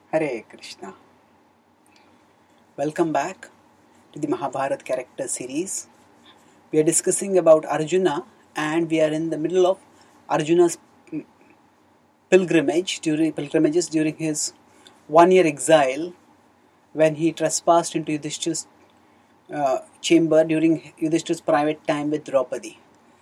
Hare Krishna. Welcome back to the Mahabharat character series. We are discussing about Arjuna and we are in the middle of Arjuna's pilgrimages during his 1 year exile when he trespassed into Yudhishthira's chamber during Yudhishthira's private time with Draupadi.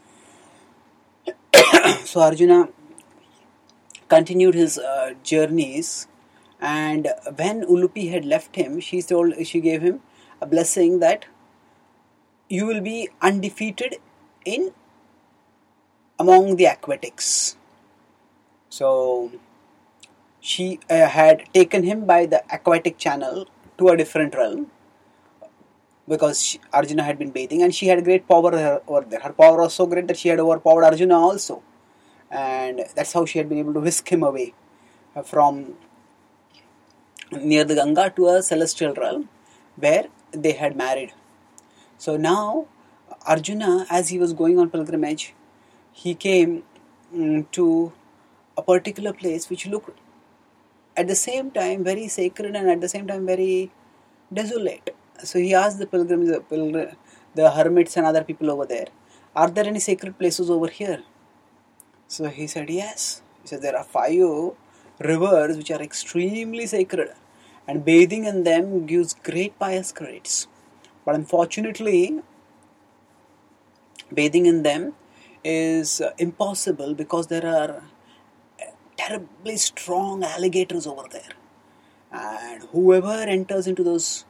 So Arjuna continued his journeys, and when Ulupi had left him, she gave him a blessing that you will be undefeated in among the aquatics. So she had taken him by the aquatic channel to a different realm because Arjuna had been bathing, and she had great power over there. Her power was so great that she had overpowered Arjuna also, and that's how she had been able to whisk him away from near the Ganga to a celestial realm where they had married. So now Arjuna, as he was going on pilgrimage, he came to a particular place which looked at the same time very sacred and at the same time very desolate. So he asked the pilgrims, the hermits and other people over there, are there any sacred places over here? So he said, yes. He said, there are 5 rivers which are extremely sacred, and bathing in them gives great pious credits. But unfortunately, bathing in them is impossible because there are terribly strong alligators over there. And whoever enters into those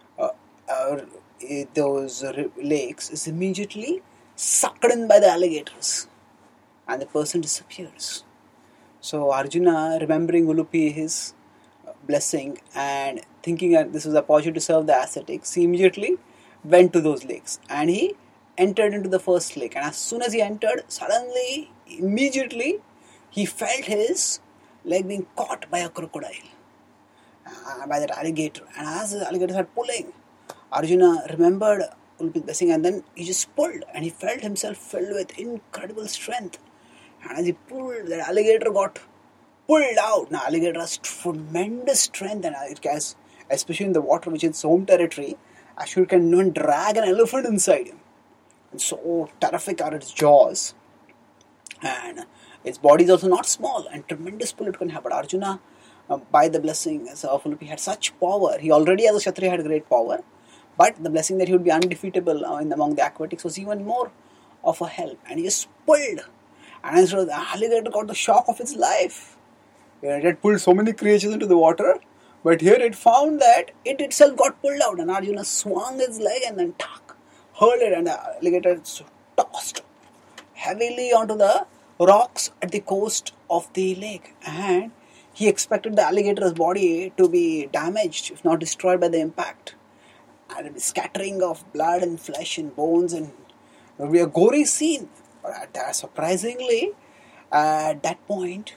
lakes is immediately sucked in by the alligators, and the person disappears. So Arjuna, remembering Ulupi, his blessing, and thinking that this was a opportunity to serve the ascetics, he immediately went to those lakes and he entered into the first lake. And as soon as he entered, suddenly, immediately, he felt his leg being caught by a crocodile, by that alligator. And as the alligator started pulling, Arjuna remembered Ulupi's blessing, and then he just pulled, and he felt himself filled with incredible strength. And as he pulled, the alligator got pulled out. Now, alligator has tremendous strength, and it has, especially in the water, which is its home territory, actually can even drag an elephant inside him. And so terrific are its jaws. And its body is also not small, and tremendous pull it can have. But Arjuna, by the blessing of Ulupi, had such power. He already, as a Kshatriya, had great power. But the blessing that he would be undefeatable among the aquatics was even more of a help. And he just pulled. And instead of the alligator got the shock of its life. It had pulled so many creatures into the water, but here it found that it itself got pulled out, and Arjuna swung his leg and then hurled it, and the alligator tossed heavily onto the rocks at the coast of the lake. And he expected the alligator's body to be damaged, if not destroyed, by the impact. And a scattering of blood and flesh and bones, and it would be a gory scene. But surprisingly, at that point,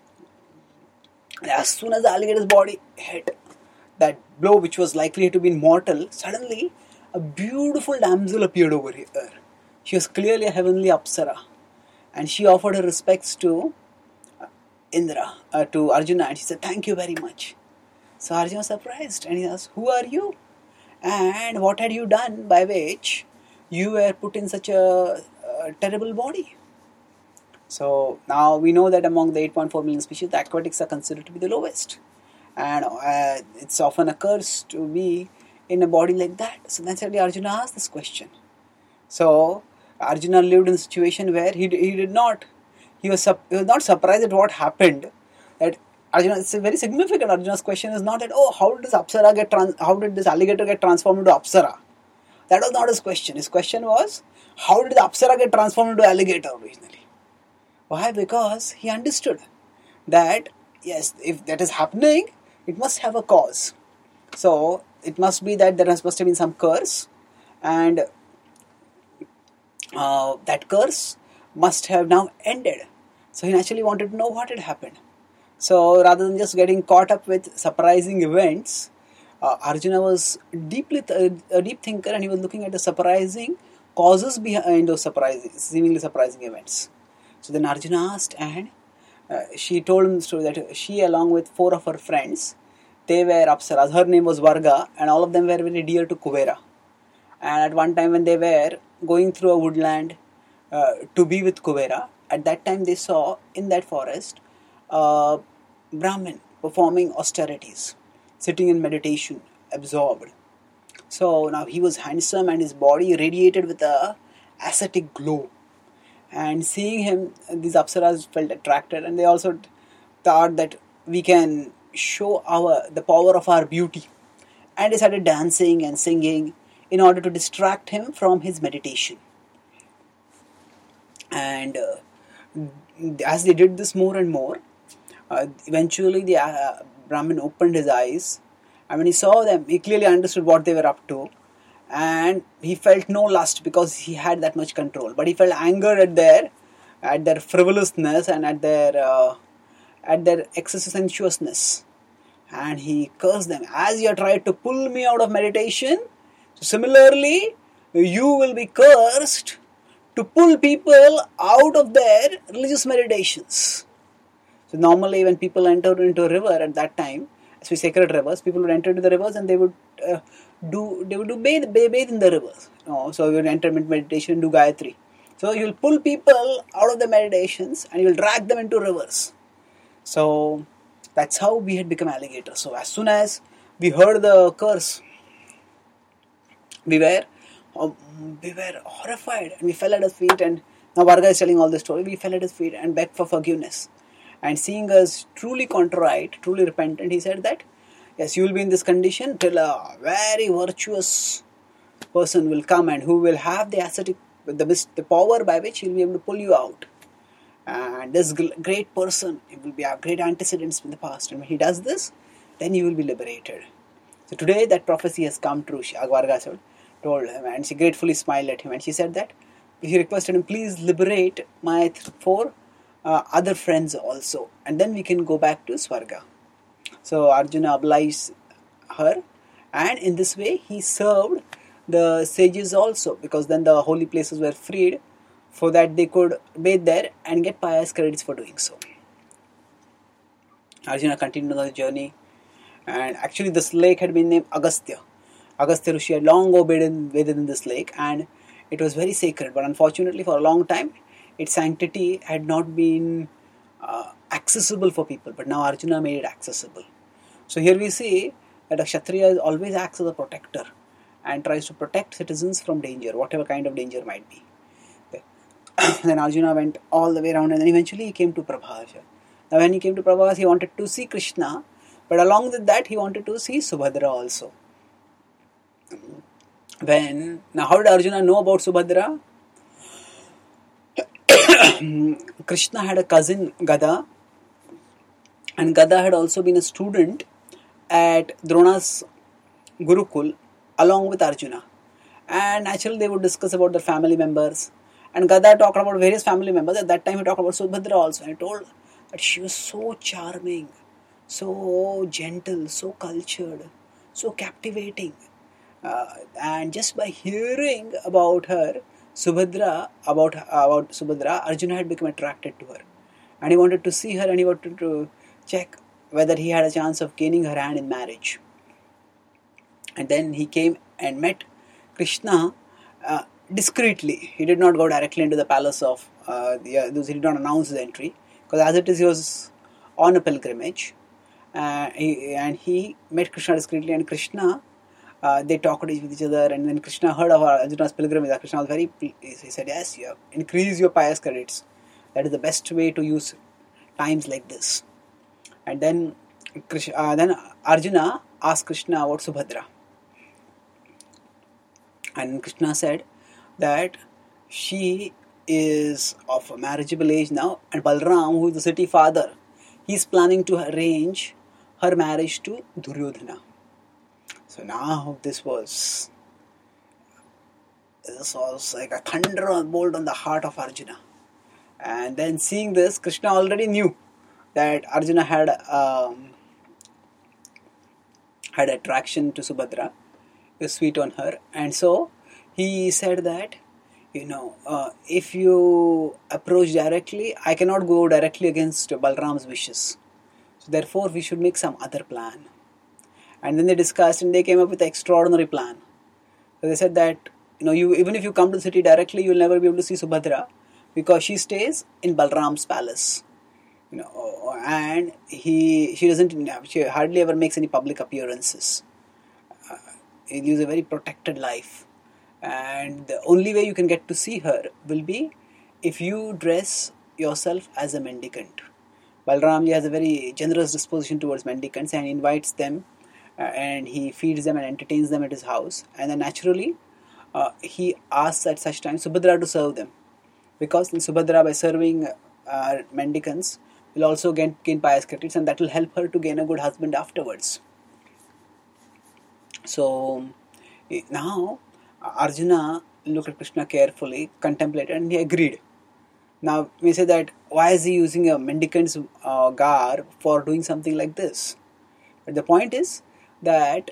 as soon as the alligator's body hit that blow, which was likely to be mortal, suddenly a beautiful damsel appeared over here. She was clearly a heavenly Apsara, and she offered her respects to Indra, to Arjuna, and she said, thank you very much. So Arjuna was surprised, and he asked, who are you? And what had you done by which you were put in such a terrible body? So now we know that among the 8.4 million species, the aquatics are considered to be the lowest. And it's often occurs to be in a body like that. So naturally Arjuna asked this question. So Arjuna lived in a situation where he was not surprised at what happened. That Arjuna, it's very significant. Arjuna's question is not that, how did this alligator get transformed into Apsara? That was not his question. His question was, how did the Apsara get transformed into alligator originally? Why? Because he understood that, yes, if that is happening, it must have a cause. So it must be that there must have been some curse, and that curse must have now ended. So he naturally wanted to know what had happened. So rather than just getting caught up with surprising events, Arjuna was a deep thinker, and he was looking at the surprising causes behind those seemingly surprising events. So then Arjuna asked, and she told him the story that she, along with 4 of her friends, they were Apsaras. Her name was Varga, and all of them were very dear to Kuvera. And at one time, when they were going through a woodland to be with Kuvera, at that time they saw in that forest a Brahmin performing austerities, sitting in meditation, absorbed. So now he was handsome and his body radiated with a ascetic glow. And seeing him, these Apsaras felt attracted, and they also thought that we can show the power of our beauty. And they started dancing and singing in order to distract him from his meditation. And as they did this more and more, eventually the Brahmin opened his eyes, and when he saw them, he clearly understood what they were up to, and he felt no lust because he had that much control, but he felt anger at their frivolousness and at their excessive sensuousness, and he cursed them. As you have tried to pull me out of meditation, so similarly you will be cursed to pull people out of their religious meditations. So normally when people enter into a river at that time, especially sacred rivers, people would enter into the rivers and they would bathe in the rivers. So you would enter into meditation, do Gayatri. So you will pull people out of the meditations and you will drag them into rivers. So that's how we had become alligators. So as soon as we heard the curse, we were horrified and we fell at his feet. And now Varga is telling all the story. We fell at his feet and begged for forgiveness. And seeing us truly contrite, truly repentant, he said that, yes, you will be in this condition till a very virtuous person will come and who will have the ascetic, the power by which he will be able to pull you out. And this great person, he will have great antecedents in the past. And when he does this, then you will be liberated. So today that prophecy has come true, Varga told him, and she gratefully smiled at him. And she said that, he requested him, please liberate my 4 other friends also, and then we can go back to Swarga. So Arjuna obliged her, and in this way he served the sages also, because then the holy places were freed for that they could bathe there and get pious credits for doing so. Arjuna continued on the journey, and actually this lake had been named Agastya. Agastya Rishi had long ago bathed in this lake, and it was very sacred, but unfortunately for a long time its sanctity had not been accessible for people, but now Arjuna made it accessible. So here we see that a Kshatriya always acts as a protector and tries to protect citizens from danger, whatever kind of danger might be. Then Arjuna went all the way around, and then eventually he came to Prabhas. Now when he came to Prabhas, he wanted to see Krishna, but along with that he wanted to see Subhadra also. Now how did Arjuna know about Subhadra? Krishna had a cousin, Gada, and Gada had also been a student at Drona's Gurukul along with Arjuna. And naturally they would discuss about their family members. And Gada talked about various family members. At that time he talked about Subhadra also. And he told that she was so charming, so gentle, so cultured, so captivating. And just by hearing about her, Subhadra, Arjuna had become attracted to her. And he wanted to see her and he wanted to check whether he had a chance of gaining her hand in marriage. And then he came and met Krishna discreetly. He did not go directly into the palace of, he did not announce his entry. Because as it is, he was on a pilgrimage. And he met Krishna discreetly, and Krishna, they talked with each other, and then Krishna heard of Arjuna's pilgrimage. Krishna was very pleased. He said, yes, you increase your pious credits. That is the best way to use times like this. And then Arjuna asked Krishna about Subhadra. And Krishna said that she is of a marriageable age now, and Balram, who is the city father, he is planning to arrange her marriage to Duryodhana. So now this was like a thunderbolt on the heart of Arjuna. And then seeing this, Krishna already knew that Arjuna had attraction to Subhadra. He was sweet on her. And so he said that, if you approach directly, I cannot go directly against Balram's wishes. So therefore we should make some other plan. And then they discussed and they came up with an extraordinary plan. So they said that, you even if you come to the city directly, you'll never be able to see Subhadra because she stays in Balram's palace. And she hardly ever makes any public appearances. He lives a very protected life. And the only way you can get to see her will be if you dress yourself as a mendicant. Balramji has a very generous disposition towards mendicants and invites them and he feeds them and entertains them at his house. And then naturally, he asks at such times Subhadra to serve them. Because in Subhadra, by serving mendicants, will also gain pious credits and that will help her to gain a good husband afterwards. So now Arjuna looked at Krishna carefully, contemplated, and he agreed. Now we say that why is he using a mendicant's garb for doing something like this? But the point is that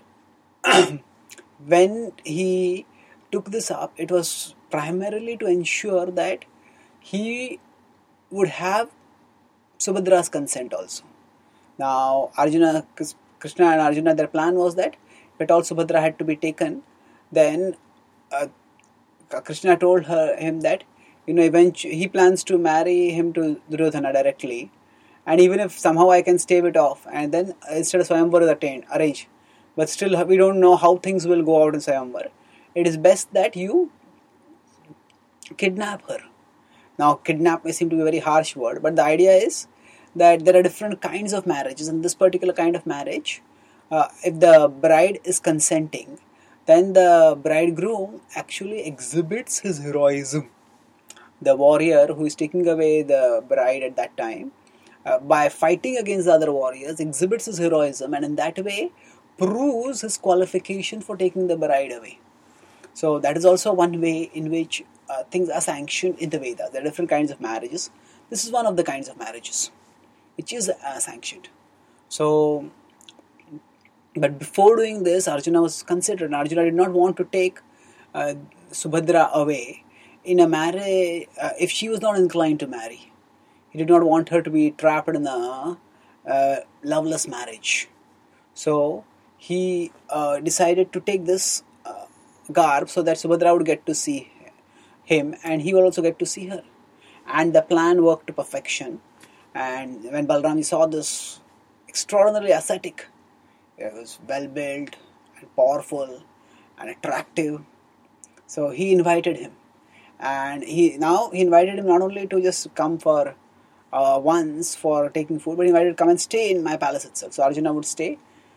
when he took this up, it was primarily to ensure that he would have Subhadra's consent also. Now Krishna and Arjuna, their plan was that if at all Subhadra had to be taken, then Krishna told him that eventually he plans to marry him to Duryodhana directly, and even if somehow I can stave it off, and then instead of Swayamvar is arranged, but still we don't know how things will go out in Swayamvar. It is best that you kidnap her. Now, kidnap may seem to be a very harsh word, but the idea is that there are different kinds of marriages. In this particular kind of marriage, if the bride is consenting, then the bridegroom actually exhibits his heroism. The warrior who is taking away the bride at that time, by fighting against the other warriors, exhibits his heroism and in that way proves his qualification for taking the bride away. So that is also one way in which things are sanctioned in the Vedas. There are different kinds of marriages. This is one of the kinds of marriages which is sanctioned. So, but before doing this, Arjuna was considered. Arjuna did not want to take Subhadra away in a marriage if she was not inclined to marry. He did not want her to be trapped in a loveless marriage. So he decided to take this garb so that Subhadra would get to see him and he will also get to see her. And the plan worked to perfection. And when Balram saw this extraordinarily ascetic, it was well built and powerful and attractive, so he invited him. And he invited him not only to just come for once for taking food, but he invited him to come and stay in my palace itself. So Arjuna would stay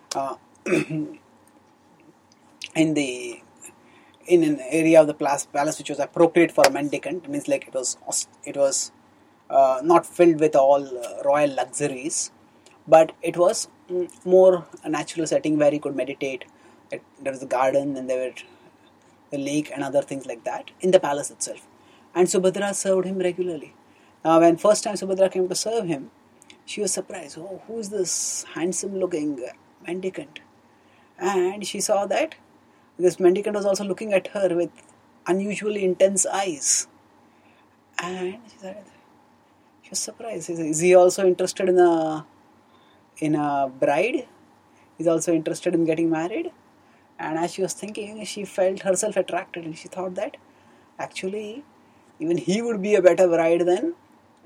in an area of the palace which was appropriate for a mendicant. It means like it was not filled with all royal luxuries, but it was more a natural setting where he could meditate. There was a garden and there were the lake and other things like that in the palace itself. And Subhadra served him regularly. Now when first time Subhadra came to serve him, she was surprised. Oh, who is this handsome looking mendicant? And she saw that this mendicant was also looking at her with unusually intense eyes. And she was surprised. Is he also interested in a bride? He's also interested in getting married? And as she was thinking, she felt herself attracted and she thought that actually even he would be a better bridegroom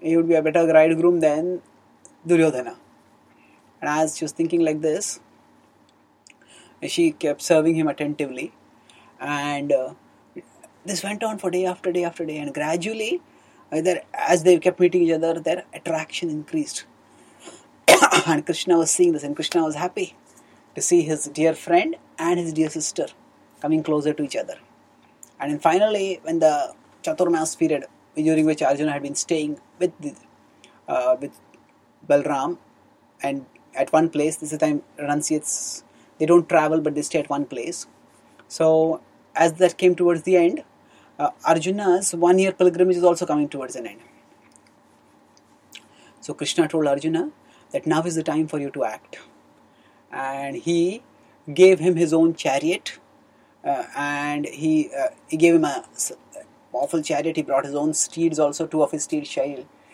than Duryodhana. And as she was thinking like this, she kept serving him attentively, and this went on for day after day after day, and gradually as they kept meeting each other, their attraction increased. And Krishna was seeing this, and Krishna was happy to see his dear friend and his dear sister coming closer to each other. And then finally, when the Chaturmas period, during which Arjuna had been staying with Balram, and at one place, this is the time renunciates, they don't travel but they stay at one place. So as that came towards the end, Arjuna's 1 year pilgrimage is also coming towards an end. So Krishna told Arjuna that now is the time for you to act. And he gave him his own chariot, and he gave him a powerful chariot. He brought his own steeds also, two of his steeds,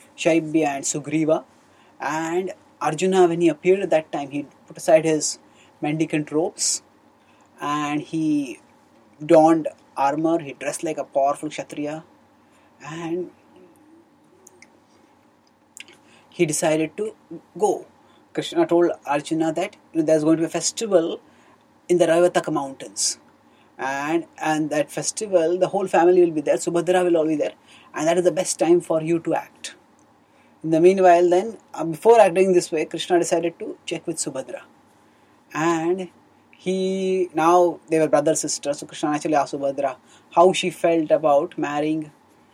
Shaibya and Sugriva. And Arjuna, when he appeared at that time, he put aside his mendicant robes, and he donned armor, he dressed like a powerful Kshatriya, and he decided to go. Krishna told Arjuna that there's going to be a festival in the Ravataka mountains. And that festival, the whole family will be there, Subhadra will all be there, and that is the best time for you to act. In the meanwhile, then, before acting this way, Krishna decided to check with Subhadra. And now they were brother sisters, so Krishna actually asked Subhadra how she felt about marrying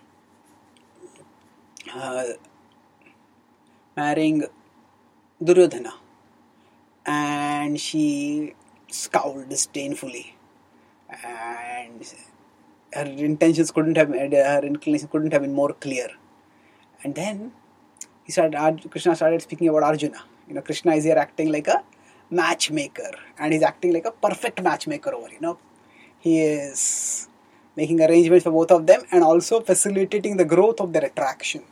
Duryodhana. And she scowled disdainfully. And her inclinations couldn't have been more clear. And then Krishna started speaking about Arjuna. Krishna is here acting like a matchmaker, and he's acting like a perfect matchmaker over. He is making arrangements for both of them and also facilitating the growth of their attraction.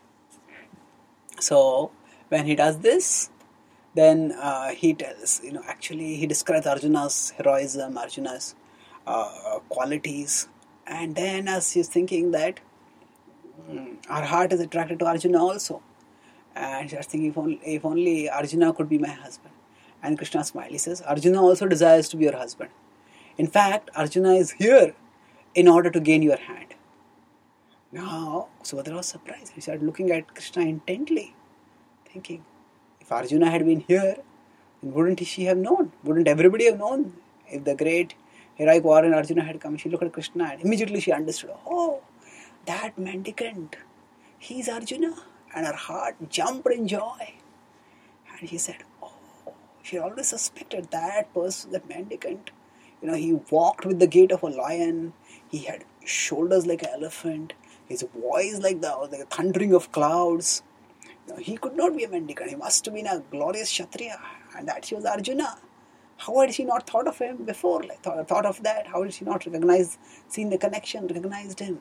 So when he does this, then he tells, actually he describes Arjuna's heroism, Arjuna's qualities, and then as he's thinking that our heart is attracted to Arjuna also, and she's thinking if only Arjuna could be my husband. And Krishna smiled. He says, Arjuna also desires to be your husband. In fact, Arjuna is here in order to gain your hand. Now, Subhadra was surprised. He started looking at Krishna intently, thinking, if Arjuna had been here, then wouldn't she have known? Wouldn't everybody have known? If the great heroic warrior Arjuna had come, she looked at Krishna and immediately she understood, oh, that mendicant, he's Arjuna. And her heart jumped in joy. And she said, oh, she always suspected that person, that mendicant. He walked with the gait of a lion. He had shoulders like an elephant. His voice like the thundering of clouds. He could not be a mendicant. He must have been a glorious Kshatriya. And that she was Arjuna. How had she not thought of him before? Thought of that? How did she not seen the connection, recognized him?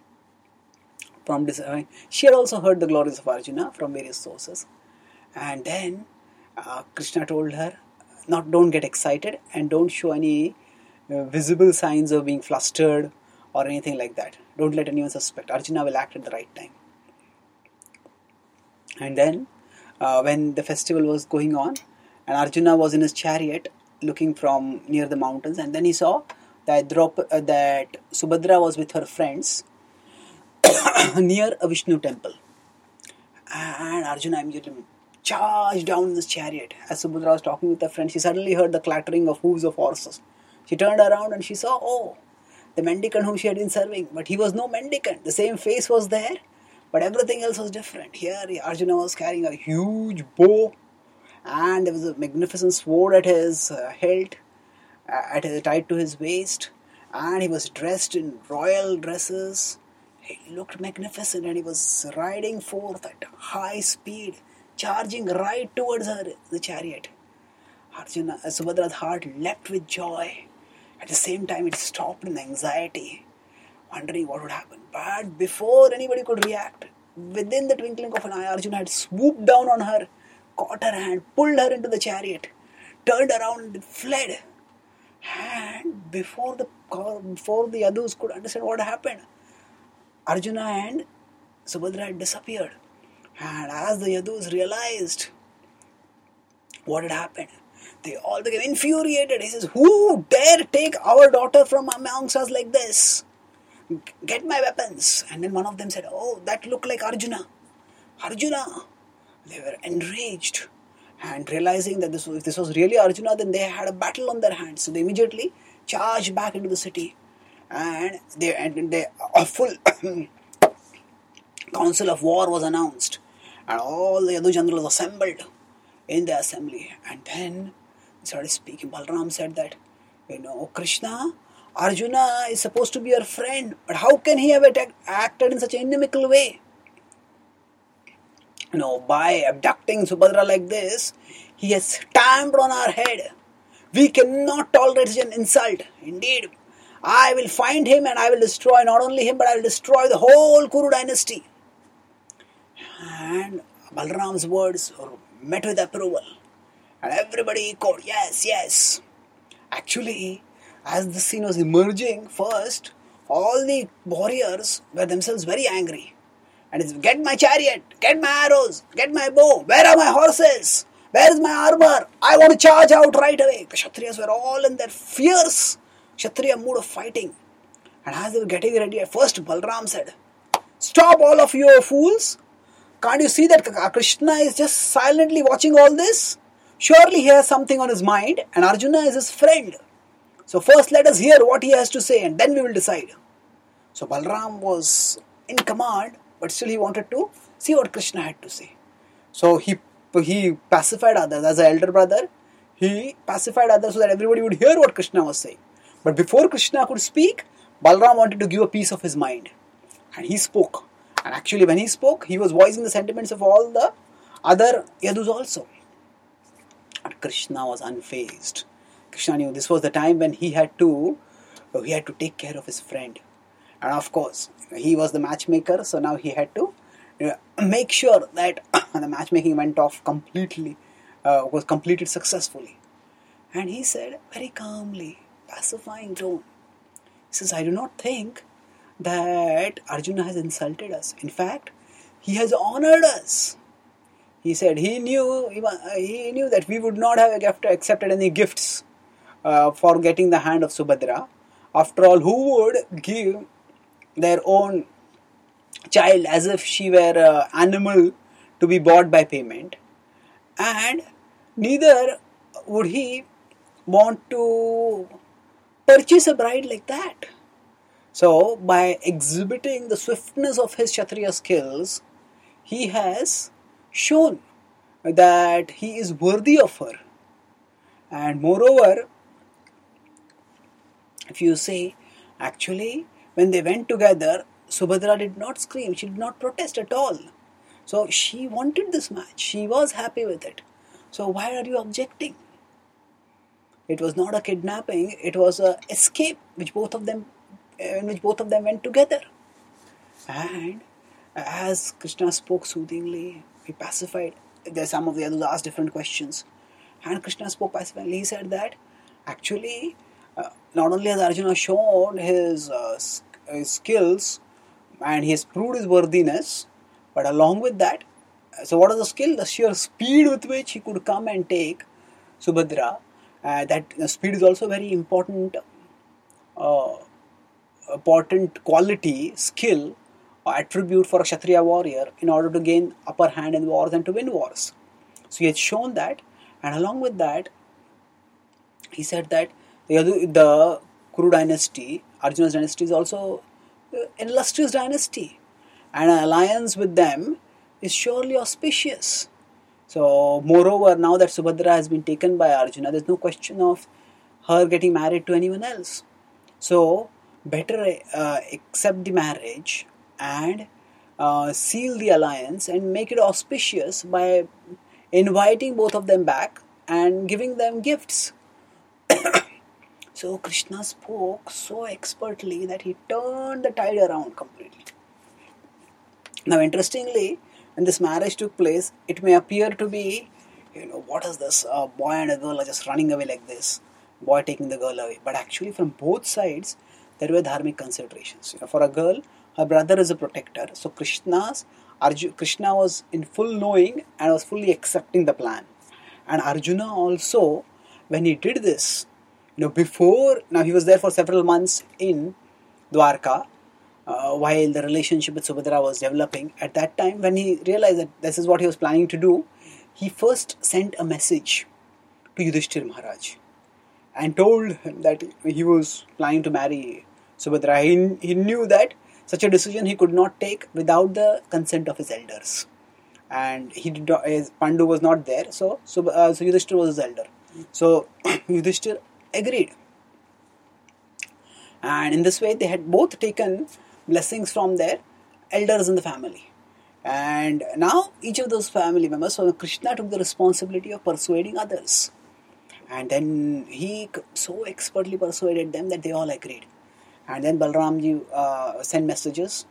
She had also heard the glories of Arjuna from various sources. And then Krishna told her, don't get excited and don't show any visible signs of being flustered or anything like that. Don't let anyone suspect. Arjuna will act at the right time. And then when the festival was going on, and Arjuna was in his chariot looking from near the mountains, and then he saw that Subhadra was with her friends near a Vishnu temple. And Arjuna immediately charged down in his chariot. As Subhadra was talking with her friend, she suddenly heard the clattering of hooves of horses. She turned around and she saw, the mendicant whom she had been serving. But he was no mendicant. The same face was there, but everything else was different. Here, Arjuna was carrying a huge bow, and there was a magnificent sword at his hilt, tied to his waist, and he was dressed in royal dresses. He looked magnificent, and he was riding forth at high speed, charging right towards her, the chariot. Subhadra's heart leapt with joy. At the same time, it stopped in anxiety, wondering what would happen. But before anybody could react, within the twinkling of an eye, Arjuna had swooped down on her, caught her hand, pulled her into the chariot, turned around and fled. And before the Yadus could understand what happened, Arjuna and Subhadra had disappeared. And as the Yadus realized what had happened, they all became infuriated. He says, who dare take our daughter from amongst us like this? Get my weapons. And then one of them said, that looked like Arjuna. Arjuna. They were enraged. And realizing that if this was really Arjuna, then they had a battle on their hands. So they immediately charged back into the city. And a full council of war was announced. And all the Yadu generals assembled in the assembly. And then they started speaking. Balram said that, Krishna, Arjuna is supposed to be your friend, but how can he have acted in such an inimical way? By abducting Subhadra like this, he has stamped on our head. We cannot tolerate such an insult. Indeed, I will find him and I will destroy not only him, but I will destroy the whole Kuru dynasty. And Balram's words were met with approval. And everybody called, yes, yes. Actually, as the scene was emerging, first, all the warriors were themselves very angry. And it's, get my chariot, get my arrows, get my bow, where are my horses? Where is my armor? I want to charge out right away. The Kshatriyas were all in their fierce Kshatriya mood of fighting. And as they were getting ready, at first Balram said, stop all of you fools. Can't you see that Krishna is just silently watching all this? Surely he has something on his mind and Arjuna is his friend. So first let us hear what he has to say and then we will decide. So Balram was in command, but still he wanted to see what Krishna had to say. So he pacified others. As an elder brother, he pacified others so that everybody would hear what Krishna was saying. But before Krishna could speak, Balram wanted to give a piece of his mind. And he spoke. And actually when he spoke, he was voicing the sentiments of all the other Yadus also. But Krishna was unfazed. Krishna knew this was the time when he had to take care of his friend. And of course, he was the matchmaker, so now he had to make sure that the matchmaking went off completely, was completed successfully. And he said, very calmly, pacifying tone, he says, I do not think that Arjuna has insulted us. In fact, he has honored us. He said he knew that we would not have accepted any gifts for getting the hand of Subhadra. After all, who would give their own child as if she were an animal to be bought by payment? And neither would he want to purchase a bride like that. So, by exhibiting the swiftness of his Kshatriya skills, he has shown that he is worthy of her. And moreover, if you say, actually, when they went together, Subhadra did not scream, she did not protest at all. So she wanted this match, she was happy with it. So why are you objecting? It was not a kidnapping, it was an escape in which both of them went together. And as Krishna spoke soothingly, he pacified. Some of the others asked different questions. And Krishna spoke pacifically. He said that actually, not only has Arjuna shown his skills and he has proved his worthiness, but along with that, so what is the skill? The sheer speed with which he could come and take Subhadra. That speed is also very important quality, skill, or attribute for a Kshatriya warrior in order to gain upper hand in wars and to win wars. So he had shown that, and along with that, he said that the Kuru dynasty, Arjuna's dynasty, is also an illustrious dynasty, and an alliance with them is surely auspicious. So, moreover, now that Subhadra has been taken by Arjuna, there is no question of her getting married to anyone else. So, better accept the marriage and seal the alliance and make it auspicious by inviting both of them back and giving them gifts. So Krishna spoke so expertly that he turned the tide around completely. Now interestingly, when this marriage took place, it may appear to be, what is this? A boy and a girl are just running away like this. Boy taking the girl away. But actually from both sides, there were dharmic considerations. For a girl, her brother is a protector. So Krishna was in full knowing and was fully accepting the plan. And Arjuna also, when he did this, now he was there for several months in Dwarka while the relationship with Subhadra was developing. At that time, when he realized that this is what he was planning to do, he first sent a message to Yudhishthir Maharaj and told him that he was planning to marry Subhadra. He knew that such a decision he could not take without the consent of his elders. And Pandu was not there, so Yudhishthir was his elder. So Yudhishthir agreed. And in this way, they had both taken blessings from their elders in the family. And now each of those family members, so Krishna took the responsibility of persuading others. And then he so expertly persuaded them that they all agreed. And then Balramji sent messengers,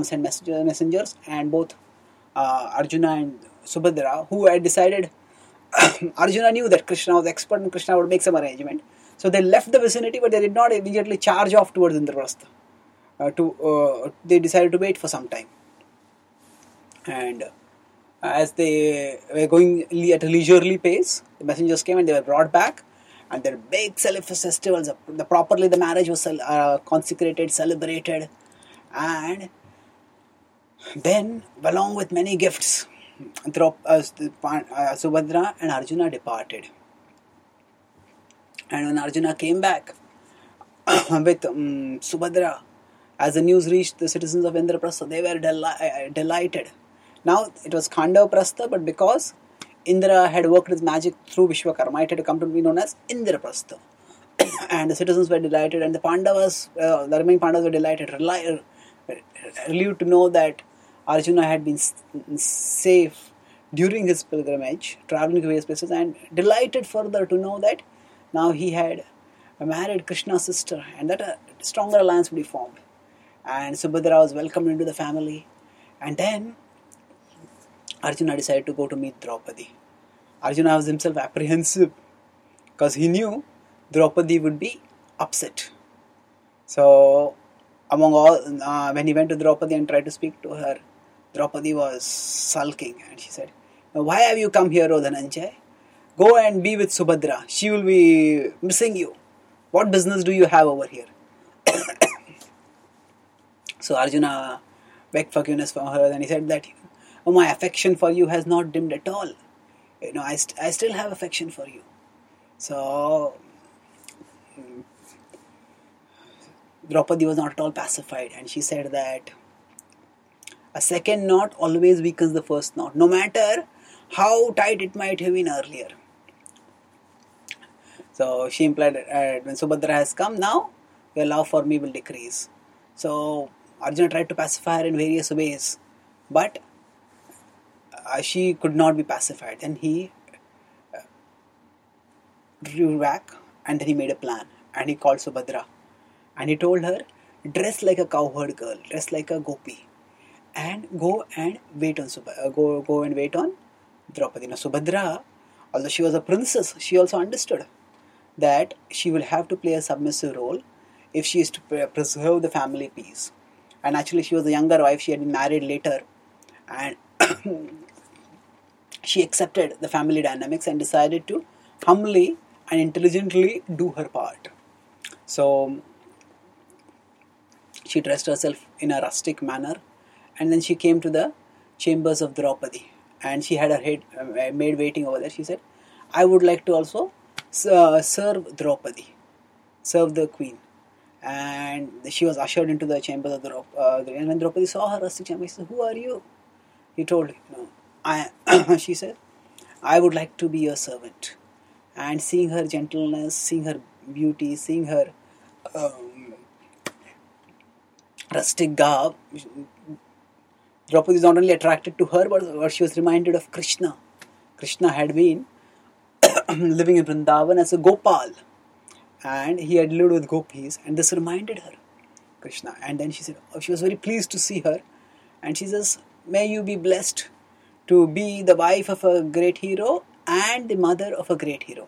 and both Arjuna and Subhadra, who had decided Arjuna knew that Krishna was expert and Krishna would make some arrangement. So they left the vicinity, but they did not immediately charge off towards Indraprastha. They decided to wait for some time. And as they were going at a leisurely pace, the messengers came and they were brought back. And their big festivals, properly the marriage was consecrated, celebrated. And then, along with many gifts, Subhadra and Arjuna departed. And when Arjuna came back with Subhadra, as the news reached the citizens of Indraprastha, they were delighted. Now, it was Khandavaprastha, but because Indra had worked his magic through Vishwakarma, it had come to be known as Indraprastha. And the citizens were delighted, and the Pandavas, the remaining Pandavas were delighted, relieved to know that Arjuna had been safe during his pilgrimage, traveling to various places, and delighted further to know that now he had married Krishna's sister, and that a stronger alliance would be formed. And Subhadra was welcomed into the family. And then Arjuna decided to go to meet Draupadi. Arjuna was himself apprehensive because he knew Draupadi would be upset. So, among all, when he went to Draupadi and tried to speak to her, Draupadi was sulking and she said, "Why have you come here, O Dhananjay? Go and be with Subhadra. She will be missing you. What business do you have over here?" So Arjuna begged forgiveness from her and he said that, "Oh, my affection for you has not dimmed at all. I still have affection for you." So Draupadi was not at all pacified, and she said that a second knot always weakens the first knot, no matter how tight it might have been earlier. So she implied that when Subhadra has come now, your love for me will decrease. So Arjuna tried to pacify her in various ways, but she could not be pacified. Then he drew back and then he made a plan and he called Subhadra and he told her, "Dress like a cowherd girl, dress like a gopi, and go and wait on go and wait on Draupadi." Now Subhadra, although she was a princess, she also understood that she will have to play a submissive role if she is to preserve the family peace. And actually she was a younger wife, she had been married later, and she accepted the family dynamics and decided to humbly and intelligently do her part. So she dressed herself in a rustic manner and then she came to the chambers of Draupadi and she had her maid waiting over there. She said, "I would like to also serve Draupadi, serve the queen." And she was ushered into the chambers of Draupadi. And when Draupadi saw her rustic chamber, he said, "Who are you?" He told her, she said, "I would like to be your servant." And seeing her gentleness, seeing her beauty, seeing her rustic garb, Draupadi is not only attracted to her, but she was reminded of Krishna. Krishna had been living in Vrindavan as a Gopal, and he had lived with gopis, and this reminded her Krishna. And then she said, she was very pleased to see her, and she says, "May you be blessed to be the wife of a great hero and the mother of a great hero."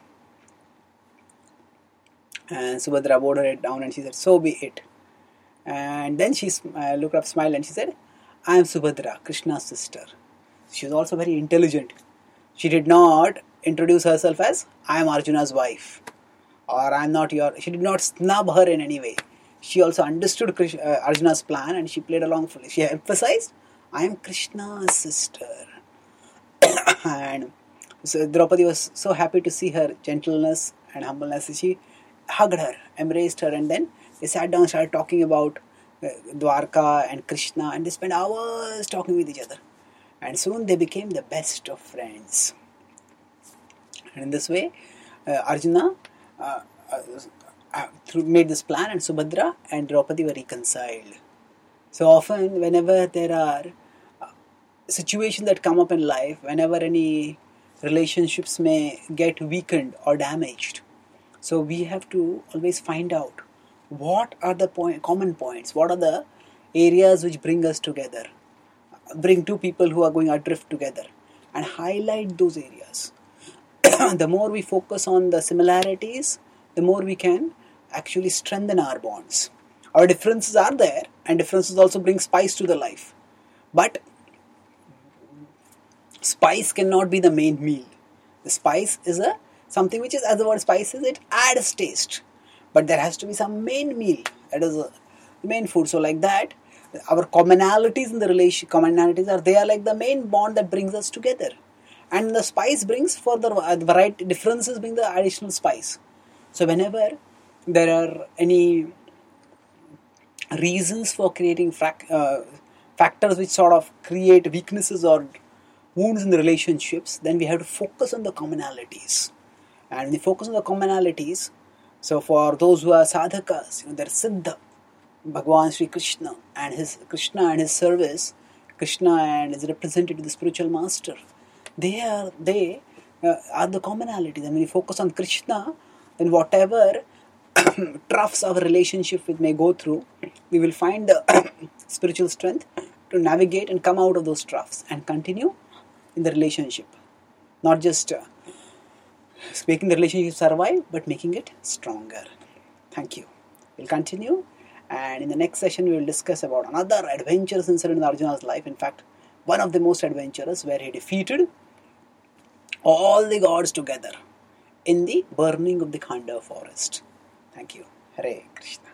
And Subhadra bowed her head down and she said, "So be it." And then she looked up, smiled, and she said, "I am Subhadra, Krishna's sister." She was also very intelligent. She did not introduce herself as, "I am Arjuna's wife," or "I am not your..." She did not snub her in any way. She also understood Arjuna's plan and she played along fully. She emphasized, "I am Krishna's sister." And so Draupadi was so happy to see her gentleness and humbleness. She hugged her, embraced her, and then they sat down and started talking about Dwarka and Krishna, and they spent hours talking with each other. And soon they became the best of friends. And in this way, Arjuna made this plan, and Subhadra and Draupadi were reconciled. So often, whenever there are situations that come up in life, whenever any relationships may get weakened or damaged, so we have to always find out what are the common points, what are the areas which bring us together, bring two people who are going adrift together, and highlight those areas. the more we focus on the similarities, the more we can actually strengthen our bonds. Our differences are there, and differences also bring spice to the life. But spice cannot be the main meal. The spice is something which is, as the word spice is, it adds taste. But there has to be some main meal, that is the main food. So like that, our commonalities in the relation, commonalities are there like the main bond that brings us together. And the spice brings further, the variety, differences bring the additional spice. So whenever there are any reasons for creating factors which sort of create weaknesses or wounds in the relationships, then we have to focus on the commonalities. And when we focus on the commonalities, so for those who are sadhakas, they're siddha, Bhagavan Sri Krishna and his service, Krishna and is represented to the spiritual master. They are the commonalities. And when we focus on Krishna, then whatever troughs our relationship with may go through, we will find the spiritual strength to navigate and come out of those troughs and continue in the relationship. Not just making the relationship survive, but making it stronger. Thank you. We'll continue, and in the next session we will discuss about another adventurous incident in Arjuna's life. In fact, one of the most adventurous, where he defeated all the gods together in the burning of the Khandava forest. Thank you. Hare Krishna.